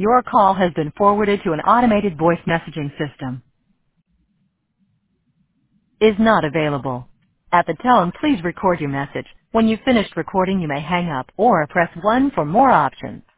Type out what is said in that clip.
Your call has been forwarded to an automated voice messaging system. Is not available. At the tone, please record your message. When you've finished recording, you may hang up or press 1 for more options.